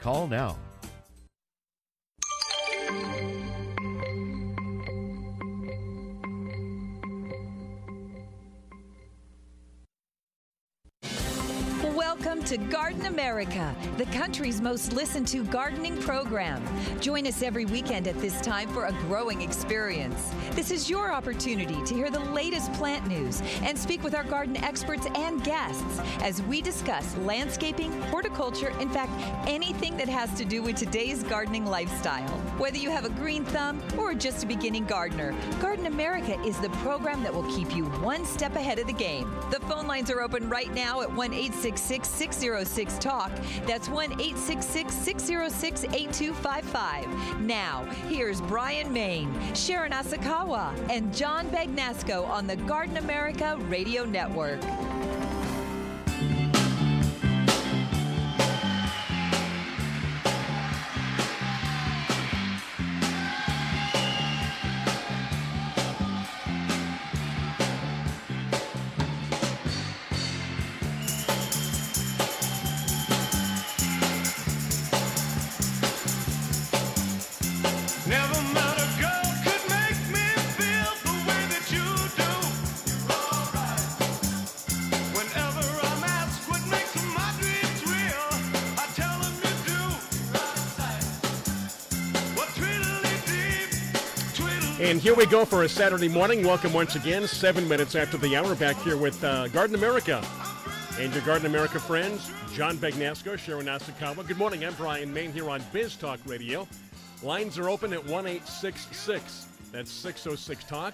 Call now. Welcome to Garden America, the country's most listened to gardening program. Join us every weekend at this time for a growing experience. This is your opportunity to hear the latest plant news and speak with our garden experts and guests as we discuss landscaping, horticulture, in fact, anything that has to do with today's gardening lifestyle. Whether you have a green thumb or just a beginning gardener, Garden America is the program that will keep you one step ahead of the game. The phone lines are open right now at 1-866-606-TALK. That's 1-866-606-8255. Now, here's Brian Main, Sharon Asakawa, and John Bagnasco on the Garden America Radio Network. And here we go for a Saturday morning. Welcome once again, 7 minutes after the hour, back here with Garden America. And your Garden America friends, John Bagnasco, Sharon Asakawa. Good morning, I'm Brian Main here on Biz Talk Radio. Lines are open at 1-866. That's 606-TALK,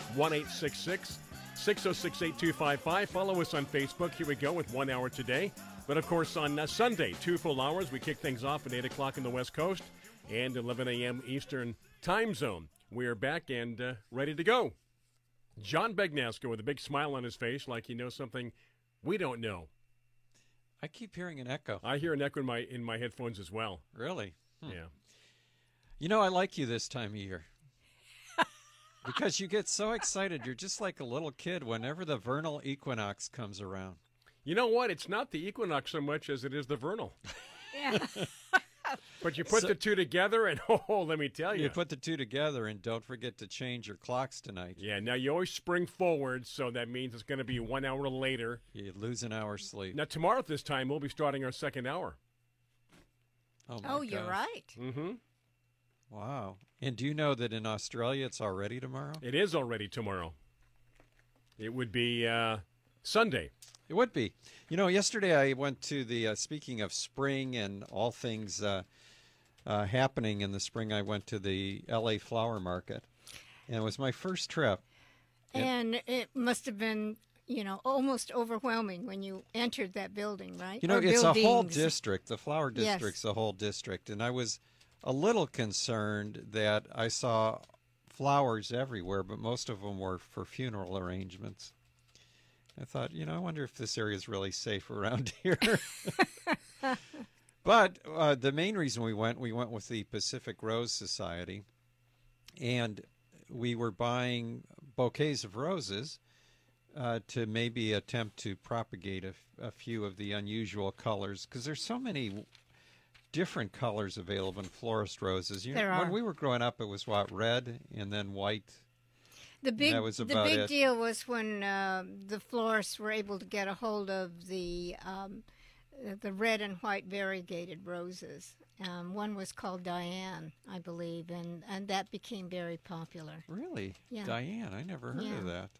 1-866-606-8255. Follow us on Facebook. Here we go with 1 hour today. But, of course, on Sunday, 2 full hours. We kick things off at 8 o'clock in the West Coast and 11 a.m. Eastern Time Zone. We are back and ready to go. John Bagnasco with a big smile on his face like he knows something we don't know. I keep hearing an echo. I hear an echo in my headphones as well. Really? Yeah. You know, I like you this time of year. Because you get so excited. You're just like a little kid whenever the vernal equinox comes around. You know what? It's not the equinox so much as it is the vernal. Yeah. But you put the two together, and let me tell you. You put the two together, and don't forget to change your clocks tonight. Yeah, now you always spring forward, so that means it's going to be 1 hour later. You lose an hour's sleep. Now, tomorrow at this time, we'll be starting our second hour. Oh, you're right. Mm-hmm. Wow. And do you know that in Australia it's already tomorrow? It is already tomorrow. It would be Sunday. It would be. You know, yesterday I went to the, speaking of spring and all things happening in the spring, I went to the L.A. Flower Market. And it was my first trip. And it must have been, almost overwhelming when you entered that building, right? You know, Or it's buildings. a whole district. The flower Yes. district's a whole district. And I was a little concerned that I saw flowers everywhere, but most of them were for funeral arrangements. I thought, I wonder if this area is really safe around here. But the main reason we went with the Pacific Rose Society, and we were buying bouquets of roses to maybe attempt to propagate a few of the unusual colors, because there's so many different colors available in florist roses. There are. When we were growing up, it was red and then white. The big it. deal was when the florists were able to get a hold of the red and white variegated roses. One was called Diane, I believe, and that became very popular. Really? Yeah. Diane, I never heard Yeah. of that.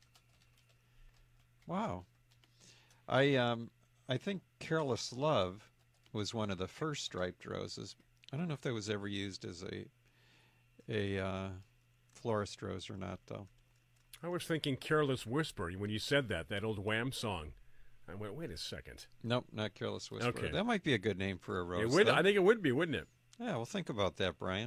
Wow. I think Careless Love was one of the first striped roses. I don't know if that was ever used as a florist rose or not, though. I was thinking Careless Whisper when you said that old Wham song. I went, wait a second. Nope, not Careless Whisper. Okay. That might be a good name for a rose. It would. though. I think it would be, wouldn't it? Yeah, well, think about that, Brian.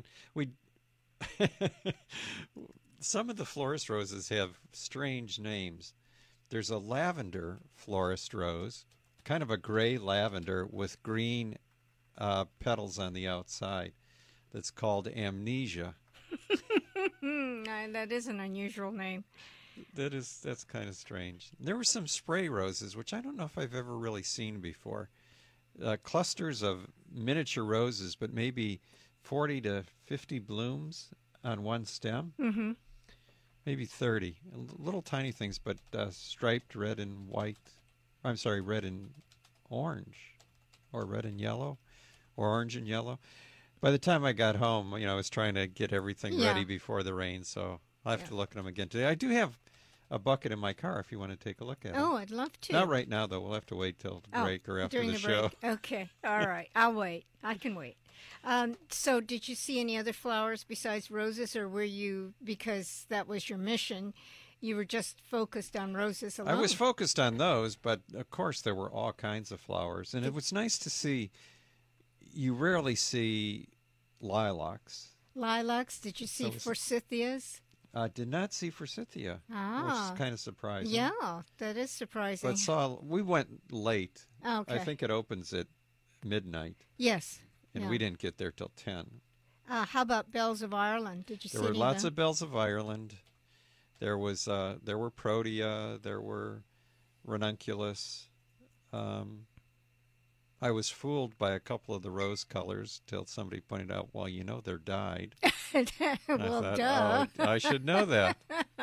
Some of the florist roses have strange names. There's a lavender florist rose, kind of a gray lavender with green petals on the outside, that's called Amnesia. That is an unusual name. That's kind of strange. There were some spray roses, which I don't know if I've ever really seen before. clusters of miniature roses, but maybe 40 to 50 blooms on one stem. Mm-hmm. Maybe 30. Little tiny things, but striped red and white. I'm sorry, red and orange, or red and yellow, or orange and yellow. By the time I got home, I was trying to get everything ready before the rain, so I'll have to look at them again today. I do have a bucket in my car if you want to take a look at it. Oh, I'd love to. Not right now, though. We'll have to wait till the break or after during the the show. break. Okay, all right. I'll wait. I can wait. So did you see any other flowers besides roses, or were you, because that was your mission, you were just focused on roses alone? I was focused on those, but of course there were all kinds of flowers. And it was nice to see, you rarely see lilacs. Lilacs? Did you see forsythias? Did not see forsythia, Ah. which is kind of surprising. Yeah, that is surprising. But we went late. Okay. I think it opens at midnight, Yes. and we didn't get there till 10. How about bells of Ireland? Did you see There were any lots them? of bells of Ireland. There were protea. There were ranunculus. I was fooled by a couple of the rose colors till somebody pointed out, well, they're dyed. Well, I thought, duh. oh, I should know that.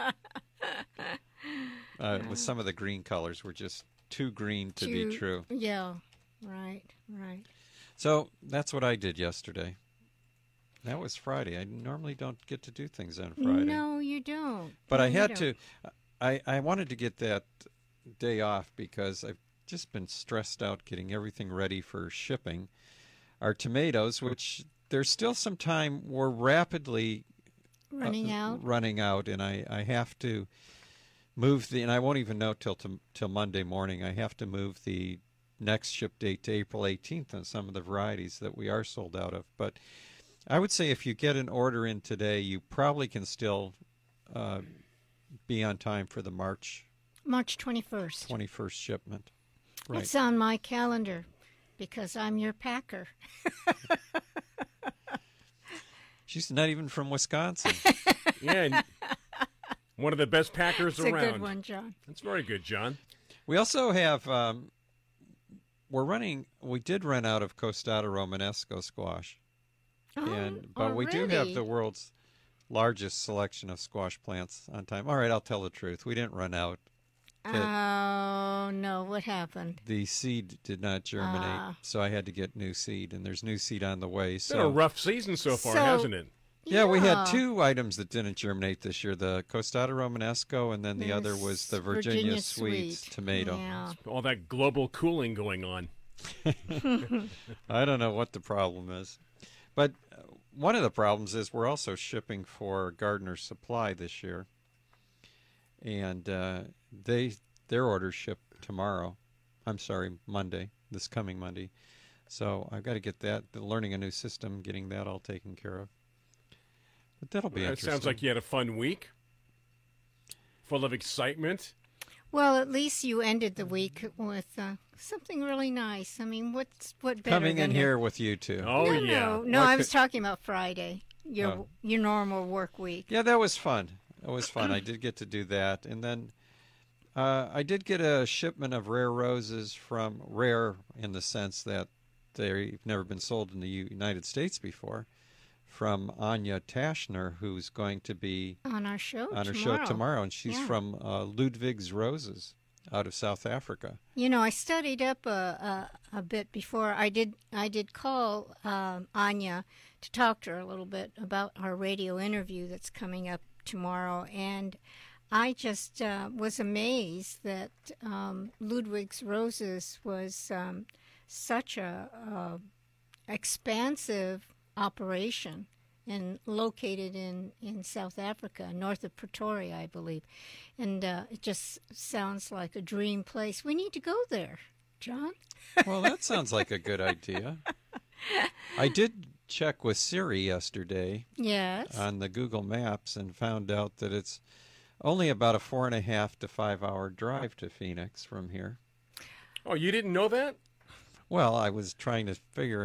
With some of the green colors were just too green to be true. Yeah, right. So that's what I did yesterday. That was Friday. I normally don't get to do things on Friday. No, you don't. But No, I you had don't. to. I wanted to get that day off because I've just been stressed out getting everything ready for shipping. Our tomatoes, which there's still some time, were rapidly Running out, and I have to move and I won't even know till Monday morning. I have to move the next ship date to April 18th on some of the varieties that we are sold out of. But I would say if you get an order in today, you probably can still be on time for the March 21st shipment. Right. It's on my calendar because I'm your packer. She's not even from Wisconsin. Yeah, and one of the best packers It's around. a good one, John. That's very good, John. We also have, we did run out of Costata Romanesco squash. But we do have the world's largest selection of squash plants on time. All right, I'll tell the truth. We didn't run out. Oh, no. What happened? The seed did not germinate, so I had to get new seed, and there's new seed on the way. It's been a rough season so far, hasn't it? Yeah, we had two items that didn't germinate this year, the Costata Romanesco, and then the other was the Virginia Sweet tomato. Yeah. All that global cooling going on. I don't know what the problem is. But one of the problems is we're also shipping for Gardener Supply this year. And their orders ship tomorrow. I'm sorry, Monday, this coming Monday. So I've got to get that, learning a new system, getting that all taken care of. But that'll be interesting. It sounds like you had a fun week, full of excitement. Well, at least you ended the week with something really nice. I mean, what better coming than in here with you two? Oh, yeah. No, I was talking about Friday, your normal work week. Yeah, that was fun. It was fun. I did get to do that. And then I did get a shipment of rare roses from rare in the sense that they've never been sold in the United States before, from Anya Tashner, who's going to be on our show tomorrow. And she's from Ludwig's Roses out of South Africa. I studied up a bit before I did call Anya to talk to her a little bit about our radio interview that's coming up tomorrow, and I just was amazed that Ludwig's Roses was such a expansive operation and located in South Africa, north of Pretoria, I believe. And it just sounds like a dream place. We need to go there, John. Well, that sounds like a good idea. I did check with Siri yesterday on the Google Maps and found out that it's only about a 4.5 to 5 hour drive to Phoenix from here. Oh, you didn't know that? Well, I was trying to figure out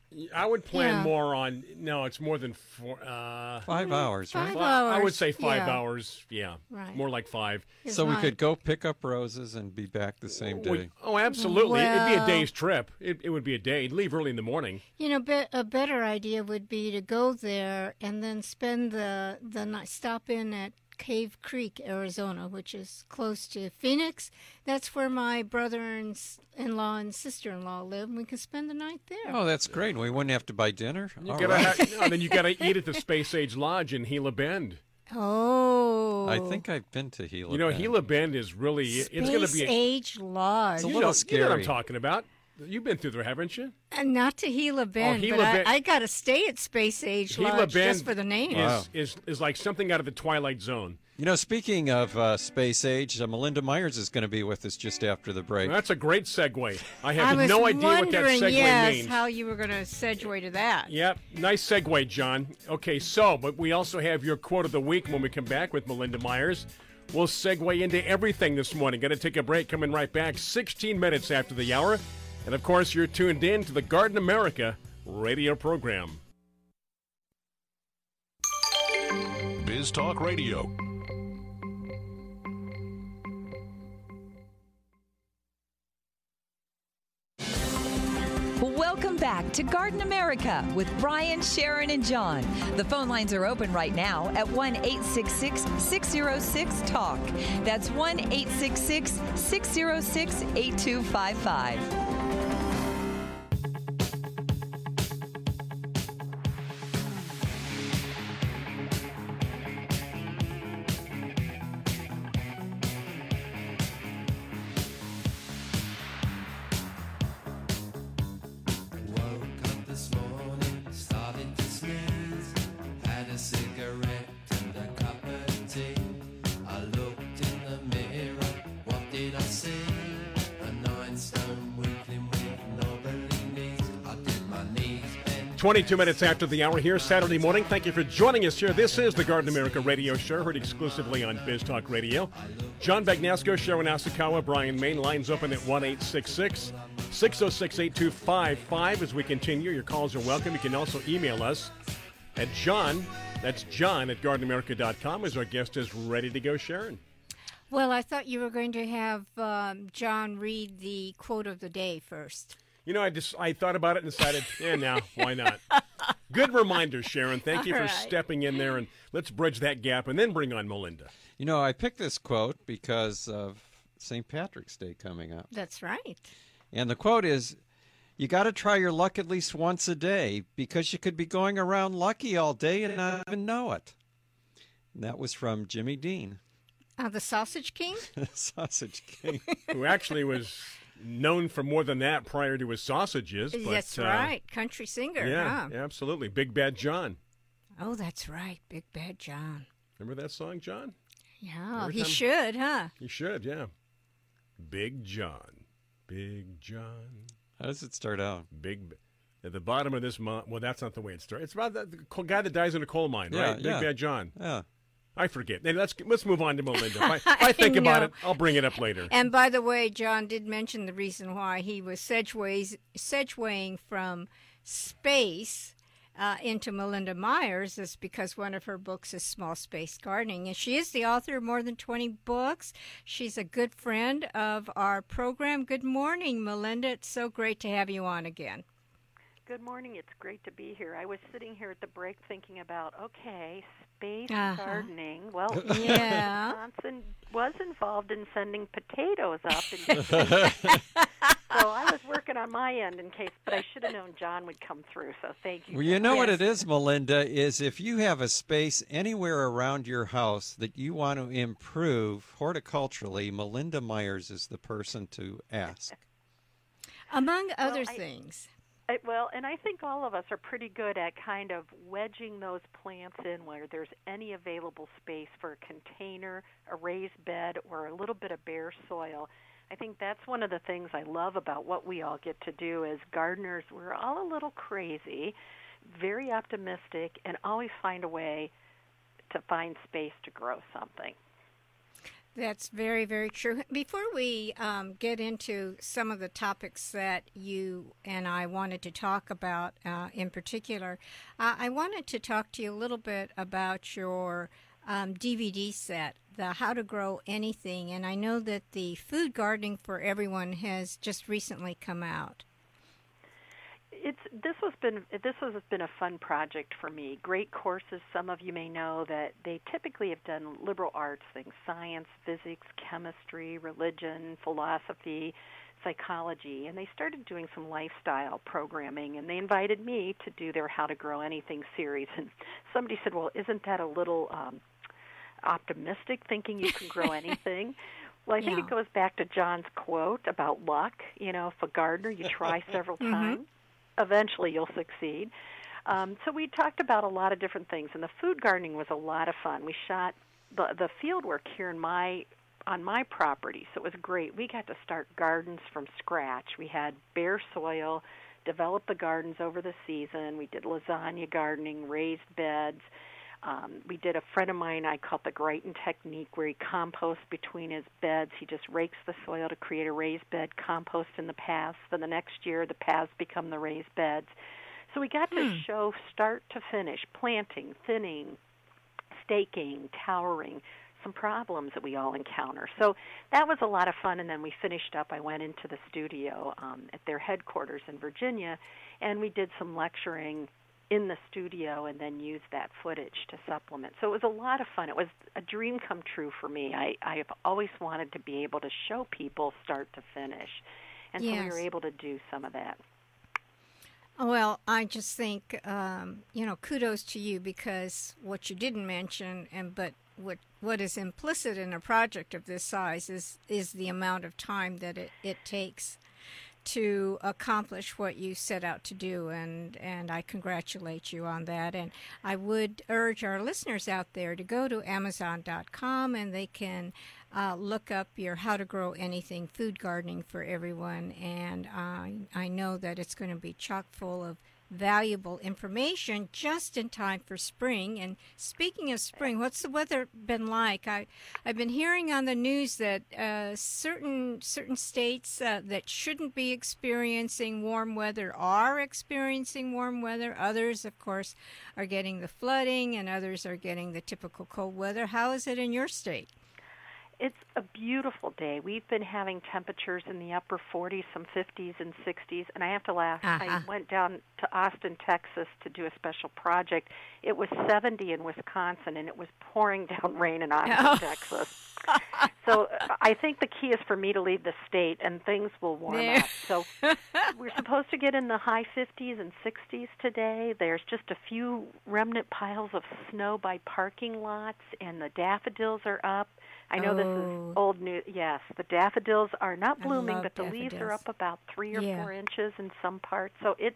I would plan Yeah. more on. No, it's more than 4. 5 hours, right? 5 I would hours. say 5 Yeah. hours. Yeah, Right. more like 5. Is So we my- could go pick up roses and be back the same day. Oh, absolutely. It'd be a Well- day's trip. It would be a day. Leave early in the morning. You know, a better idea would be to go there and then spend the night, stop in at Cave Creek, Arizona, which is close to Phoenix. That's where my brother-in-law and sister-in-law live, and we can spend the night there. Oh, that's great. We wouldn't have to buy dinner. You All gotta right. then you got to eat at the Space Age Lodge in Gila Bend. Oh. I think I've been to Gila. You know, Bend. Gila Bend is really. It's going to Space be. Age Lodge. It's a You little know, you know what I'm scary. talking about. You've been through there, haven't you? And not to Gila Bend, Gila but Bend- I got to stay at Space Age Gila Lodge Bend just for the name. Wow. is like something out of the Twilight Zone. You know, speaking of Space Age, Melinda Myers is going to be with us just after the break. That's a great segue. I I have was no idea what that wondering, segue yes, means. how you were going to segue to that. Yep, nice segue, John. Okay, but we also have your quote of the week when we come back with Melinda Myers. We'll segue into everything this morning. Going to take a break, coming right back 16 minutes after the hour. And, of course, you're tuned in to the Garden America radio program. Biz Talk Radio. Welcome back to Garden America with Brian, Sharon, and John. The phone lines are open right now at 1-866-606-TALK. That's 1-866-606-8255. Woke up this morning, started to sneeze. Had a cigarette and a cup of tea. I looked in the mirror, what did I see? A 9-stone weakling with knobbly knees. I did my knees bend. 22 minutes after the hour here, Saturday morning. Thank you for joining us here. This is the Garden America radio show, heard exclusively on Biz Talk Radio. John Bagnasco, Sharon Asakawa, Brian Main. Lines open at 1-866-606-8255 as we continue. Your calls are welcome. You can also email us at John, that's John at gardenamerica.com as our guest is ready to go, Sharon. Well, I thought you were going to have John read the quote of the day first. You know, I thought about it and decided, now, why not? Good reminder, Sharon. Thank you All for right. stepping in there, and let's bridge that gap and then bring on Melinda. You know, I picked this quote because of St. Patrick's Day coming up. That's right. And the quote is, you got to try your luck at least once a day because you could be going around lucky all day and not even know it. And that was from Jimmy Dean, The Sausage King? Sausage King. Who actually was known for more than that prior to his sausages. But, That's right. Country singer, Yeah, huh? absolutely. Big Bad John. Oh, that's right. Big Bad John. Remember that song, John? Yeah, Every he time- should, huh? You should, yeah. Big John. Big John. How does it start out? At the bottom of this month. Well, that's not the way it starts. It's about the guy that dies in a coal mine, Yeah, right? Big yeah. Bad John. Yeah. I forget. Hey, let's move on to Melinda. If I think about know. it, I'll bring it up later. And by the way, John did mention the reason why he was segueing from space into Melinda Myers is because one of her books is Small Space Gardening. And she is the author of more than 20 books. She's a good friend of our program. Good morning, Melinda. It's so great to have you on again. Good morning. It's great to be here. I was sitting here at the break thinking about, okay, space gardening. Well, Yeah. Wisconsin was involved in sending potatoes up. So I was working on my end in case, but I should have known John would come through, so thank you. Well, you know what Yes. it is, Melinda, is if you have a space anywhere around your house that you want to improve horticulturally, Melinda Myers is the person to ask. Among other I- things. And I think all of us are pretty good at kind of wedging those plants in where there's any available space for a container, a raised bed, or a little bit of bare soil. I think that's one of the things I love about what we all get to do as gardeners. We're all a little crazy, very optimistic, and always find a way to find space to grow something. That's very, very true. Before we get into some of the topics that you and I wanted to talk about in particular, I wanted to talk to you a little bit about your DVD set, the How to Grow Anything. And I know that the Food Gardening for Everyone has just recently come out. This has been a fun project for me. Great courses. Some of you may know that they typically have done liberal arts things: science, physics, chemistry, religion, philosophy, psychology, and they started doing some lifestyle programming, and they invited me to do their How to Grow Anything series. And somebody said, well, isn't that a little optimistic, thinking you can grow anything? Well, I think it goes back to John's quote about luck. You know, if a gardener, you try several times, eventually you'll succeed. So we talked about a lot of different things, and the food gardening was a lot of fun. We shot the field work here on my property, so it was great. We got to start gardens from scratch. We had bare soil, developed the gardens over the season. We did lasagna gardening, raised beds. We did a friend of mine, I call it the Greighton technique, where he composts between his beds. He just rakes the soil to create a raised bed, compost in the paths. For the next year, the paths become the raised beds. So we got to show start to finish, planting, thinning, staking, towering, some problems that we all encounter. So that was a lot of fun, and then we finished up. I went into the studio at their headquarters in Virginia, and we did some lecturing in the studio and then used that footage to supplement. So it was a lot of fun. It was a dream come true for me. I have always wanted to be able to show people start to finish, and so we were able to do some of that. Well, I just think, kudos to you, because what you didn't mention, but what is implicit in a project of this size is the amount of time that it takes to accomplish what you set out to do, and I congratulate you on that. And I would urge our listeners out there to go to Amazon.com, and they can look up your How to Grow Anything Food Gardening for Everyone, and I know that it's going to be chock full of valuable information just in time for spring. And speaking of spring, what's the weather been like? I've been hearing on the news that certain states that shouldn't be experiencing warm weather are experiencing warm weather. Others, of course, are getting the flooding, and others are getting the typical cold weather. How is it in your state? It's a beautiful day. We've been having temperatures in the upper 40s, some 50s and 60s, and I have to laugh. I went down to Austin, Texas to do a special project. It was 70 in Wisconsin, and it was pouring down rain in Austin, Texas. So I think the key is for me to leave the state, and things will warm up. So we're supposed to get in the high 50s and 60s today. There's just a few remnant piles of snow by parking lots, and the daffodils are up. I know this is old news. Yes, the daffodils are not blooming, but the leaves are up about 3 or 4 inches in some parts. So it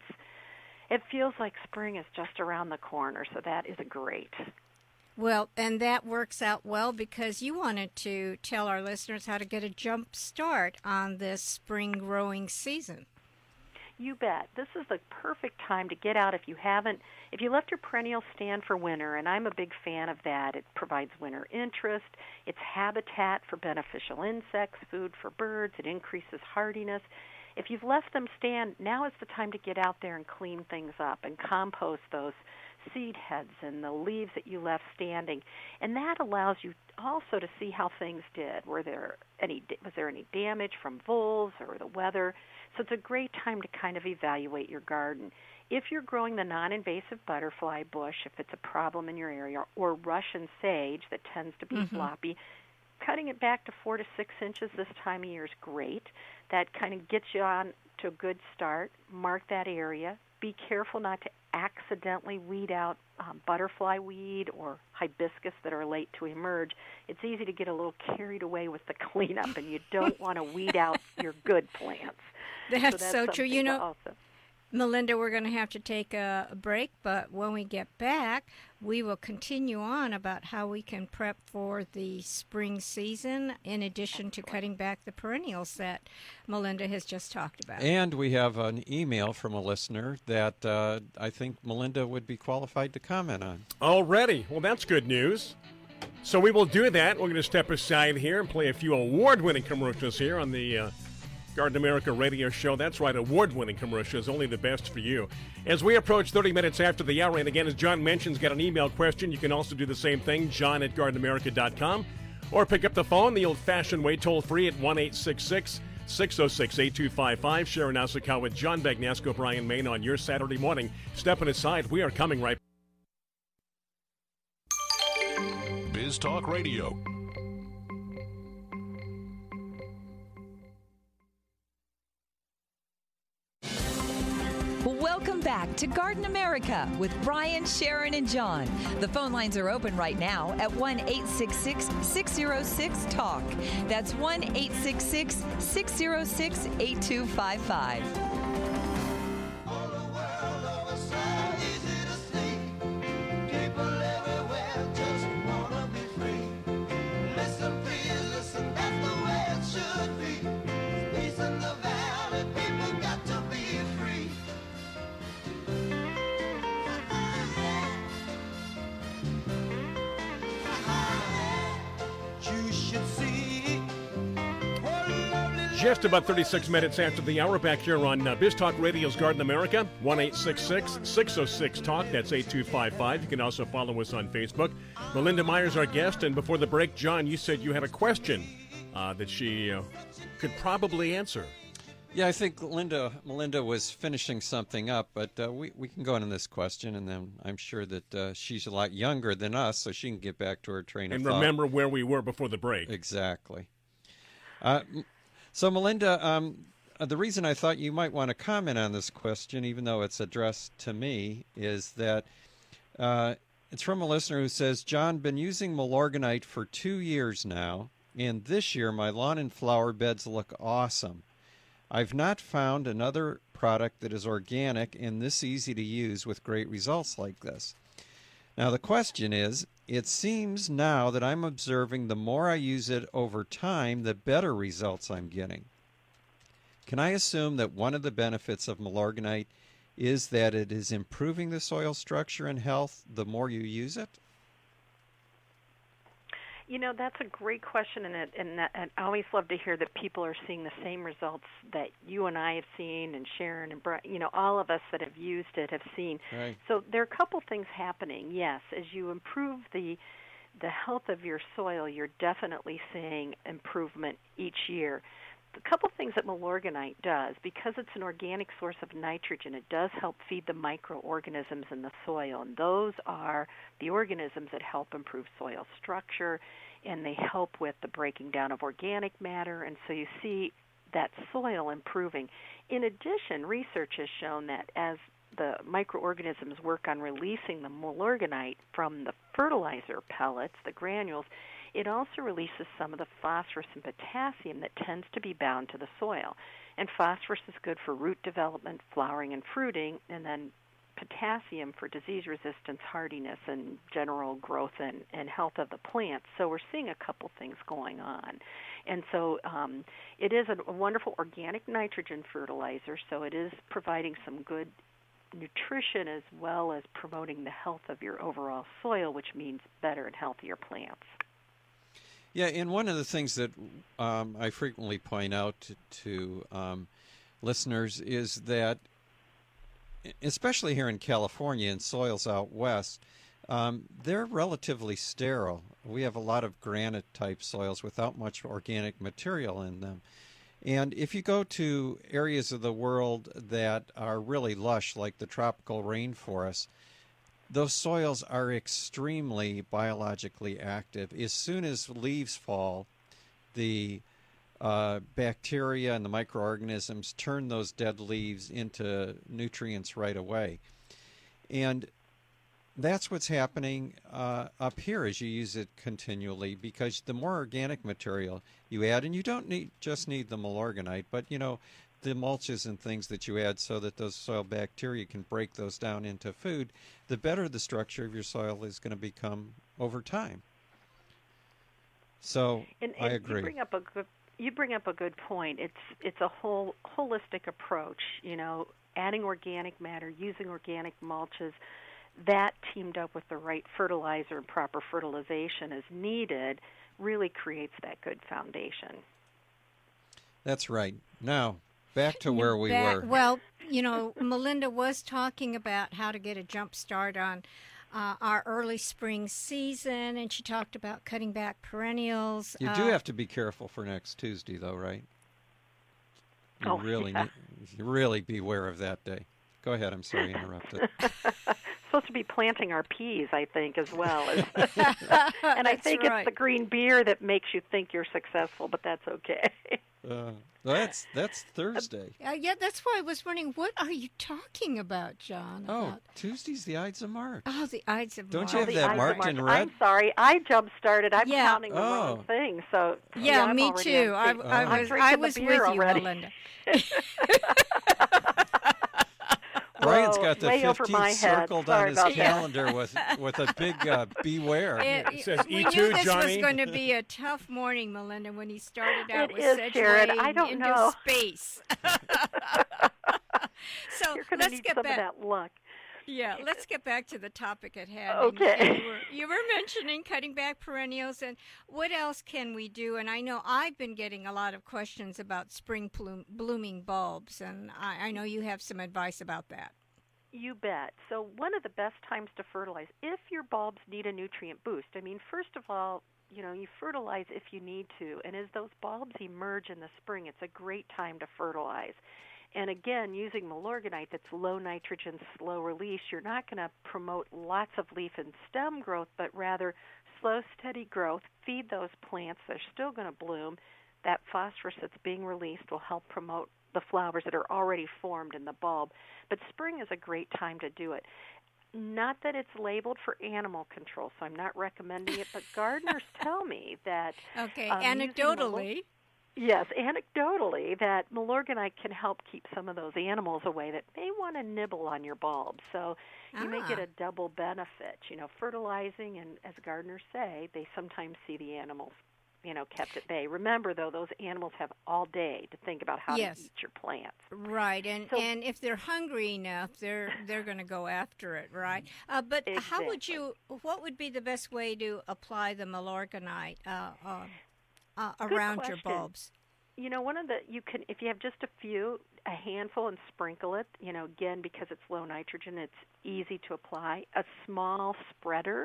feels like spring is just around the corner, so that is great. Well, and that works out well, because you wanted to tell our listeners how to get a jump start on this spring growing season. You bet. This is the perfect time to get out if you left your perennial stand for winter, and I'm a big fan of that. It provides winter interest. It's habitat for beneficial insects, food for birds. It increases hardiness. If you've left them stand, now is the time to get out there and clean things up and compost those seed heads and the leaves that you left standing. And that allows you also to see how things did. Was there any damage from voles or the weather? So it's a great time to kind of evaluate your garden. If you're growing the non-invasive butterfly bush, if it's a problem in your area, or Russian sage that tends to be floppy, cutting it back to 4 to 6 inches this time of year is great. That kind of gets you on to a good start. Mark that area. Be careful not to accidentally weed out butterfly weed or hibiscus that are late to emerge. It's easy to get a little carried away with the cleanup, and you don't want to weed out your good plants. That's so true. You know, Melinda, we're going to have to take a break, but when we get back, we will continue on about how we can prep for the spring season, in addition to cutting back the perennials that Melinda has just talked about. And we have an email from a listener that I think Melinda would be qualified to comment on. Already. Well, that's good news. So we will do that. We're going to step aside here and play a few award-winning commercials here on the Garden America radio show. That's right, award-winning commercials, only the best for you. As we approach 30 minutes after the hour, and again, as John mentions, got an email question. You can also do the same thing, john@gardenamerica.com, or pick up the phone the old-fashioned way, toll-free at 1-866-606-8255. Sharon Asakawa with John Bagnasco, Brian Main on your Saturday morning. Stepping aside, we are coming right back. Biz Talk Radio. Welcome back to Garden America with Brian, Sharon, and John. The phone lines are open right now at 1-866-606-TALK. That's 1-866-606-8255. Just about 36 minutes after the hour, back here on Biz Talk Radio's Garden America, 1-866-606-TALK. That's 8255. You can also follow us on Facebook. Melinda Myers, our guest, and before the break, John, you said you had a question that she could probably answer. Yeah, I think Melinda was finishing something up, but we can go into this question, and then I'm sure that she's a lot younger than us, so she can get back to her train of thought. And remember where we were before the break. Exactly. So, Melinda, the reason I thought you might want to comment on this question, even though it's addressed to me, is that it's from a listener who says, John, been using Milorganite for 2 years now, and this year my lawn and flower beds look awesome. I've not found another product that is organic and this easy to use with great results like this. Now, the question is, it seems now that I'm observing the more I use it over time, the better results I'm getting. Can I assume that one of the benefits of Milorganite is that it is improving the soil structure and health the more you use it? You know, that's a great question, and I always love to hear that people are seeing the same results that you and I have seen, and Sharon and Brian, all of us that have used it have seen. Right. So there are a couple things happening. Yes, as you improve the health of your soil, you're definitely seeing improvement each year. A couple things that Milorganite does, because it's an organic source of nitrogen, it does help feed the microorganisms in the soil, and those are the organisms that help improve soil structure, and they help with the breaking down of organic matter, and so you see that soil improving. In addition, research has shown that as the microorganisms work on releasing the Milorganite from the fertilizer pellets, the granules, it also releases some of the phosphorus and potassium that tends to be bound to the soil. And phosphorus is good for root development, flowering, and fruiting, and then potassium for disease resistance, hardiness, and general growth and health of the plants. So we're seeing a couple things going on. And so it is a wonderful organic nitrogen fertilizer, so it is providing some good nutrition as well as promoting the health of your overall soil, which means better and healthier plants. Yeah, and one of the things that I frequently point out to listeners is that, especially here in California and soils out west, they're relatively sterile. We have a lot of granite-type soils without much organic material in them. And if you go to areas of the world that are really lush, like the tropical rainforest, those soils are extremely biologically active. As soon as leaves fall, the bacteria and the microorganisms turn those dead leaves into nutrients right away. And that's what's happening up here as you use it continually, because the more organic material you add, and you don't just need the Milorganite, but the mulches and things that you add so that those soil bacteria can break those down into food, the better the structure of your soil is going to become over time. So I agree. You bring up a good point. It's a whole holistic approach. Adding organic matter, using organic mulches, that teamed up with the right fertilizer and proper fertilization as needed really creates that good foundation. That's right. Now, back to where we were. Well, Melinda was talking about how to get a jump start on our early spring season, and she talked about cutting back perennials. You do have to be careful for next Tuesday, though, right? You really beware of that day. Go ahead. I'm sorry I interrupted. Supposed to be planting our peas, I think, as well. And I think right. It's the green beer that makes you think you're successful, but that's okay. That's Thursday. Yeah, that's why I was wondering, what are you talking about, John? Tuesday's the Ides of March. Oh, the Ides of March. Don't you have that marked in red? I'm sorry, I jump-started. I'm counting the wrong thing. So yeah, I'm me too. I was with you, already. Melinda. Brian's got the way over my 15th head. circled Sorry on his about that. calendar with a big beware. It says, we "E2, knew this Johnny." was going to be a tough morning, Melinda, when he started out It with is, Sharon. I segueing don't into know. space. So You're going to let's need get some back. of that luck. Yeah, let's get back to the topic at hand. Okay. And you were mentioning cutting back perennials, and what else can we do? And I know I've been getting a lot of questions about spring blooming bulbs, and I know you have some advice about that. You bet. So one of the best times to fertilize, if your bulbs need a nutrient boost, first of all, you fertilize if you need to, and as those bulbs emerge in the spring, it's a great time to fertilize. And again, using Milorganite that's low nitrogen, slow release, you're not going to promote lots of leaf and stem growth, but rather slow, steady growth. Feed those plants. They're still going to bloom. That phosphorus that's being released will help promote the flowers that are already formed in the bulb. But spring is a great time to do it. Not that it's labeled for animal control, so I'm not recommending it, but gardeners tell me that... Okay, anecdotally... Yes, anecdotally, that Milorganite can help keep some of those animals away that may want to nibble on your bulbs. So you may get a double benefit. Fertilizing, and as gardeners say, they sometimes see the animals, kept at bay. Remember, though, those animals have all day to think about how to eat your plants. Right, and if they're hungry enough, they're going to go after it, right? But exactly. what would be the best way to apply the Milorganite around your bulbs? One of if you have just a handful, and sprinkle it, again, because it's low nitrogen, it's easy to apply. A small spreader,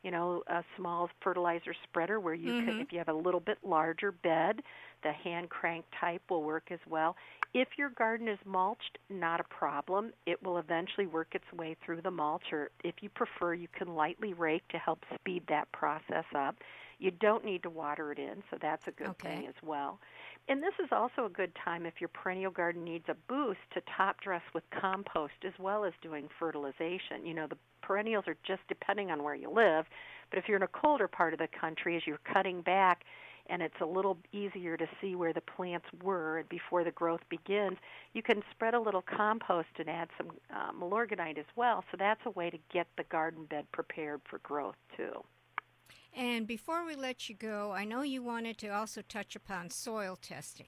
a small fertilizer spreader where you can, if you have a little bit larger bed, the hand crank type will work as well. If your garden is mulched, not a problem. It will eventually work its way through the mulch, or if you prefer, you can lightly rake to help speed that process up. You don't need to water it in, so that's a good thing as well. And this is also a good time if your perennial garden needs a boost to top dress with compost as well as doing fertilization. The perennials are just depending on where you live, but if you're in a colder part of the country, as you're cutting back and it's a little easier to see where the plants were before the growth begins, you can spread a little compost and add some Milorganite as well. So that's a way to get the garden bed prepared for growth too. And before we let you go, I know you wanted to also touch upon soil testing.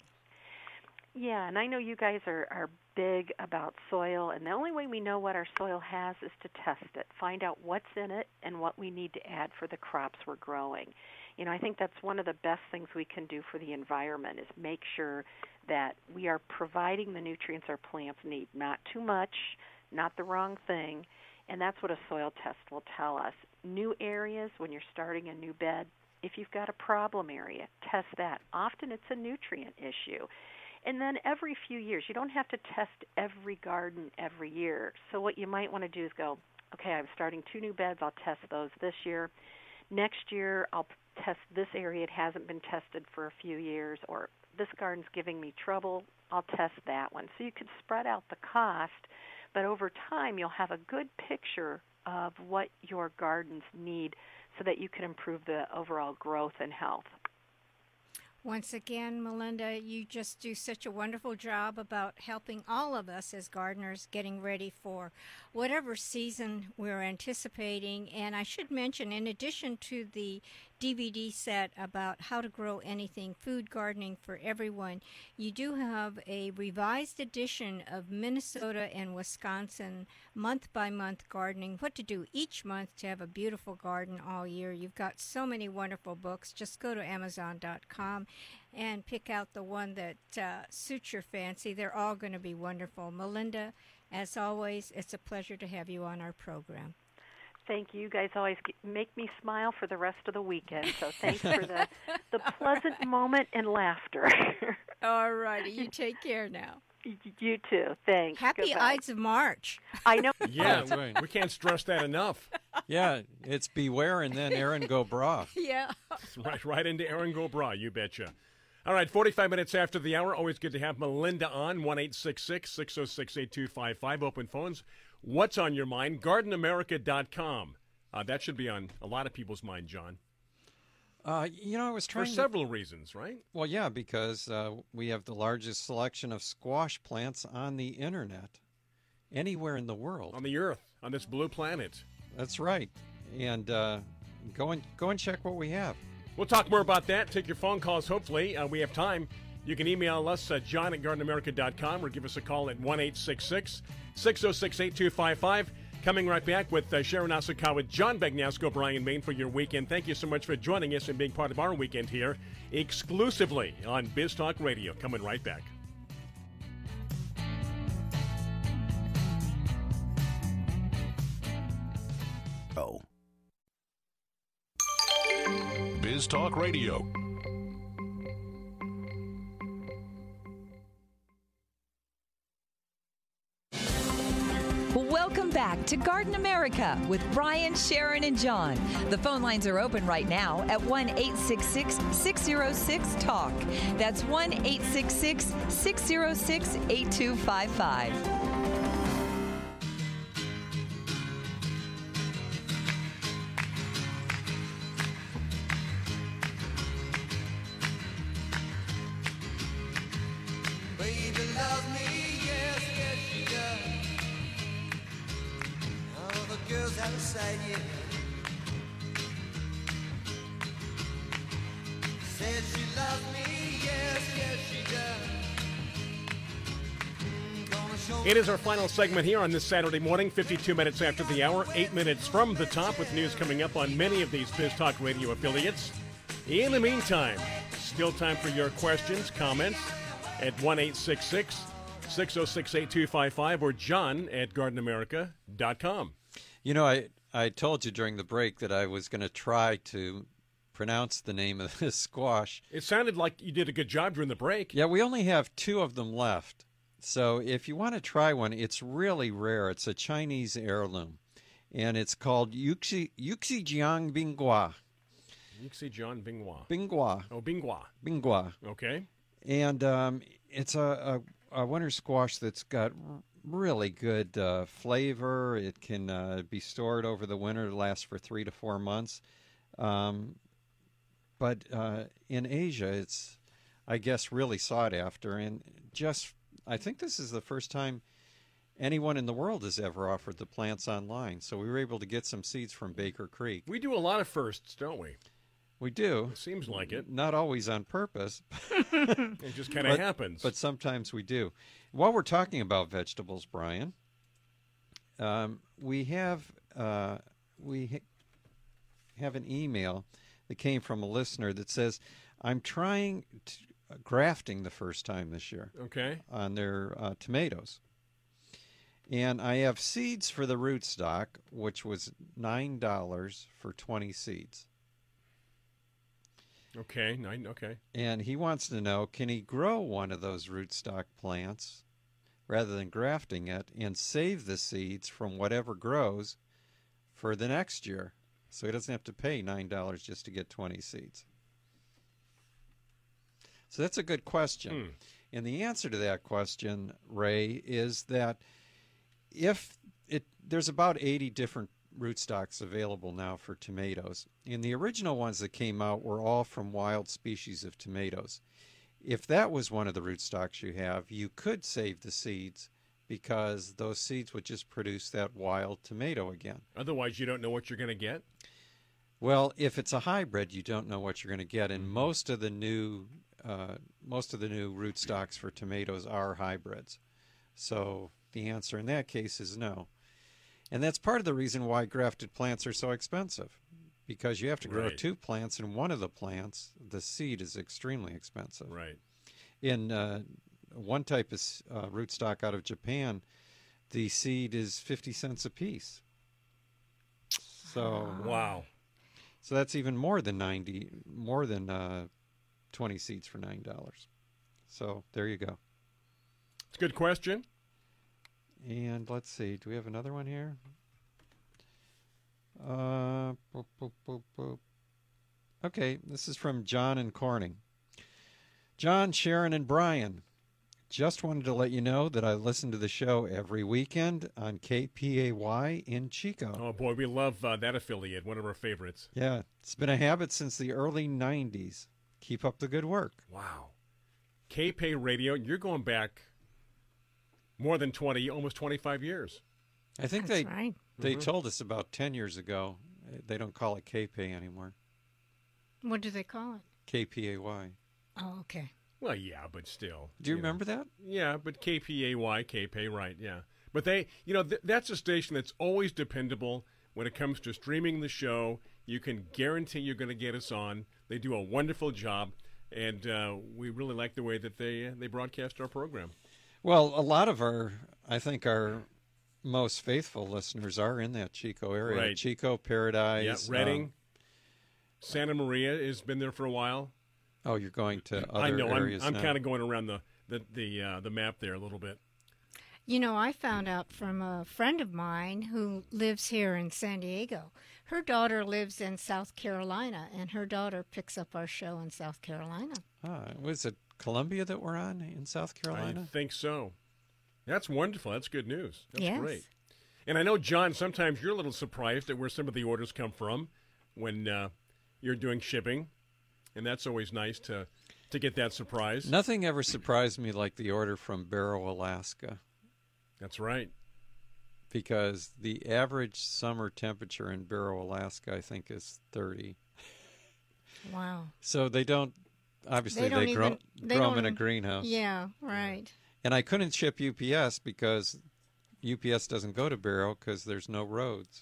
Yeah, and I know you guys are big about soil, and the only way we know what our soil has is to test it, find out what's in it and what we need to add for the crops we're growing. I think that's one of the best things we can do for the environment is make sure that we are providing the nutrients our plants need, not too much, not the wrong thing, and that's what a soil test will tell us. New areas, when you're starting a new bed, if you've got a problem area, test that. Often it's a nutrient issue. And then every few years, you don't have to test every garden every year. So what you might want to do is go, okay, I'm starting 2 new beds, I'll test those this year. Next year, I'll test this area, it hasn't been tested for a few years, or this garden's giving me trouble, I'll test that one. So you can spread out the cost, but over time you'll have a good picture of what your gardens need so that you can improve the overall growth and health. Once again, Melinda, you just do such a wonderful job about helping all of us as gardeners getting ready for whatever season we're anticipating. And I should mention, in addition to the DVD set about how to grow anything, food gardening for everyone. You do have a revised edition of Minnesota and Wisconsin month-by-month gardening, what to do each month to have a beautiful garden all year. You've got so many wonderful books. Just go to Amazon.com and pick out the one that suits your fancy. They're all going to be wonderful. Melinda, as always, it's a pleasure to have you on our program. Thank you. You guys always make me smile for the rest of the weekend. So thanks for the pleasant moment and laughter. All righty. You take care now. You too. Thanks. Happy Goodbye. Ides of March. I know. Yeah, That's right. we can't stress that enough. Yeah, it's beware and then Aaron go bra. Yeah. Right into Aaron Go Bra, you betcha. All right, 45 minutes after the hour. Always good to have Melinda on, 1-866-606-8255. Open phones. What's on your mind? GardenAmerica.com. That should be on a lot of people's mind, John. I was For trying several reasons, right? Well, yeah, because we have the largest selection of squash plants on the internet, anywhere in the world. On the Earth, on this blue planet. That's right. And go and check what we have. We'll talk more about that. Take your phone calls, hopefully. We have time. You can email us, John at GardenAmerica.com, or give us a call at 1-866-606-8255. Coming right back with Sharon Asakawa, John Bagnasco, Brian Main for your weekend. Thank you so much for joining us and being part of our weekend here, exclusively on Biz Talk Radio. Coming right back. Oh. Biz Talk Radio. Welcome back to Garden America with Brian, Sharon, and John. The phone lines are open right now at 1-866-606-TALK. That's 1-866-606-8255. Baby, love me, yes, yes, she does. All the girls have a side, yeah. Said she loves me, yes, yes, she does. Gonna show It is our final segment here on this Saturday morning, 52 minutes after the hour, 8 minutes from the top, with news coming up on many of these Biz Talk Radio affiliates. In the meantime, still time for your questions, comments at 1-866-606-8255 or John at GardenAmerica.com. I told you during the break that I was going to try to pronounce the name of this squash. It sounded like you did a good job during the break. Yeah, we only have 2 of them left. So if you want to try one, it's really rare. It's a Chinese heirloom, and it's called Yuxijiang Bingua. Yuxijiang Bingua. Bingua. Oh, Bingua. Bingua. Okay. And it's a winter squash that's got really good flavor. It can be stored over the winter. It lasts for 3 to 4 months. But in Asia, it's, I guess, really sought after. And I think this is the first time anyone in the world has ever offered the plants online. So we were able to get some seeds from Baker Creek. We do a lot of firsts, don't we? We do. It seems like it. Not always on purpose. It just kind of happens. But sometimes we do. While we're talking about vegetables, Brian, we have an email that came from a listener that says, I'm trying grafting the first time this year Okay. on their tomatoes. And I have seeds for the rootstock, which was $9 for 20 seeds. Okay. Okay. And he wants to know, can he grow one of those rootstock plants rather than grafting it and save the seeds from whatever grows for the next year? So he doesn't have to pay $9 just to get 20 seeds. So that's a good question. And the answer to that question, Ray, is that there's about 80 different rootstocks available now for tomatoes. And the original ones that came out were all from wild species of tomatoes. If that was one of the rootstocks you have, you could save the seeds because those seeds would just produce that wild tomato again. Otherwise, you don't know what you're going to get? Well, if it's a hybrid, you don't know what you're going to get, and most of the new rootstocks for tomatoes are hybrids. So the answer in that case is no. And that's part of the reason why grafted plants are so expensive, because you have to grow Right. 2 plants, and one of the plants, the seed is extremely expensive. Right. In one type of rootstock out of Japan, the seed is 50 cents a piece. So Wow. So that's even more than 20 seeds for $9. So there you go. It's a good question. And let's see, do we have another one here? Boop, boop, boop, boop. Okay, this is from John in Corning. John, Sharon, and Brian. Just wanted to let you know that I listen to the show every weekend on KPAY in Chico. Oh, boy, we love that affiliate, one of our favorites. Yeah, it's been a habit since the early 90s. Keep up the good work. Wow. KPay Radio, you're going back more than 20, almost 25 years. I think That's right. they told us about 10 years ago. They don't call it KPay anymore. What do they call it? KPAY. Oh, okay. Well, yeah, but still. Do you know. remember that? Yeah, but KPAY, KPay, right, yeah. But they, that's a station that's always dependable when it comes to streaming the show. You can guarantee you're going to get us on. They do a wonderful job, and we really like the way that they broadcast our program. Well, a lot of our most faithful listeners are in that Chico area. Right. Chico, Paradise. Yeah, Redding. Santa Maria has been there for a while. Oh, you're going to other I know. areas I'm now. kind of going around the map there a little bit. You know, I found out from a friend of mine who lives here in San Diego. Her daughter lives in South Carolina, and her daughter picks up our show in South Carolina. Was it Columbia that we're on in South Carolina? I think so. That's wonderful. That's good news. That's Yes. great. And I know, John, sometimes you're a little surprised at where some of the orders come from when you're doing shipping, and that's always nice to get that surprise. Nothing ever surprised me like the order from Barrow, Alaska, That's right. because the average summer temperature in Barrow, Alaska, I think is 30. Wow. So they don't, obviously They don't they grow even- they them in don't- a greenhouse. Yeah, right. And I couldn't ship UPS because UPS doesn't go to Barrow because there's no roads.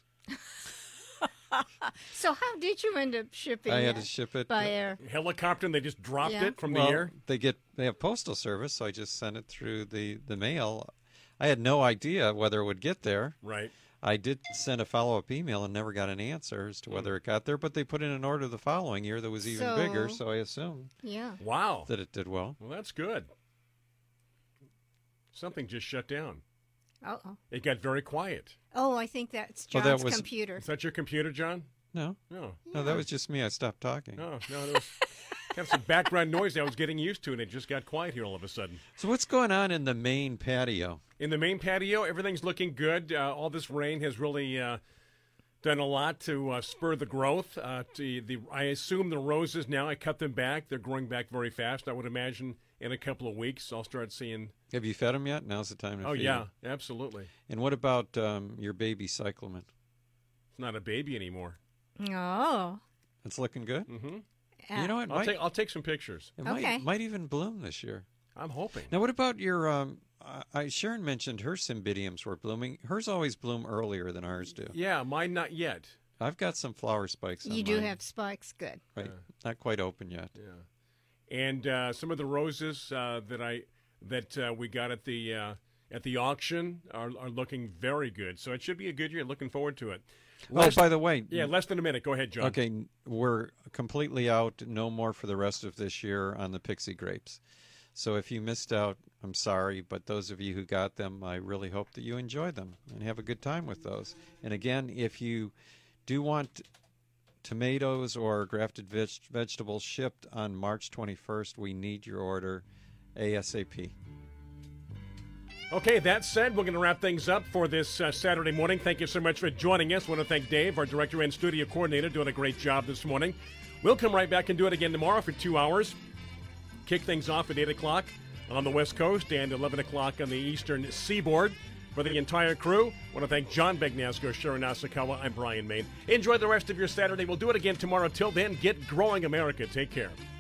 So how did you end up shipping I had it to ship it by air? Helicopter, and they just dropped Yeah. it from the Well, air? they have postal service, so I just sent it through the mail. I had no idea whether it would get there. Right. I did send a follow-up email and never got an answer as to whether it got there, but they put in an order the following year that was even bigger, so I assumed Yeah. Wow. that it did well. Well, that's good. Something just shut down. Uh-oh. It got very quiet. Oh, I think that's Well, John's that was- computer. Is that your computer, John? No, No. no, that was just me. I stopped talking. No, there was kind of some background noise I was getting used to, and it just got quiet here all of a sudden. So what's going on in the main patio? In the main patio, everything's looking good. All this rain has really done a lot to spur the growth. I assume the roses now, I cut them back. They're growing back very fast. I would imagine in a couple of weeks I'll start seeing. Have you fed them yet? Now's the time to Oh, feed yeah, 'em. absolutely. And what about your baby cyclamen? It's not a baby anymore. Oh. It's looking good. Mm-hmm. You know, I'll take some pictures. it Okay. might even bloom this year. I'm hoping. Now, what about your? Sharon mentioned her cymbidiums were blooming. Hers always bloom earlier than ours do. Yeah, mine not yet. I've got some flower spikes. On You do mine. have spikes. Good. Right, not quite open yet. Yeah, and some of the roses that we got at the auction are looking very good. So it should be a good year. Looking forward to it. Oh, by the way, Less than a minute. Go ahead, John. okay, we're completely out. No more for the rest of this year on the Pixie grapes. So if you missed out, I'm sorry, but those of you who got them, I really hope that you enjoy them and have a good time with those. And again, if you do want tomatoes or grafted vegetables shipped on March 21st, we need your order ASAP. Okay, that said, we're going to wrap things up for this Saturday morning. Thank you so much for joining us. I want to thank Dave, our director and studio coordinator, doing a great job this morning. We'll come right back and do it again tomorrow for 2 hours. Kick things off at 8 o'clock on the West Coast and 11 o'clock on the Eastern Seaboard. For the entire crew, I want to thank John Begnasco, Sharon Asakawa. I'm Brian Main. Enjoy the rest of your Saturday. We'll do it again tomorrow. Till then, get growing, America. Take care.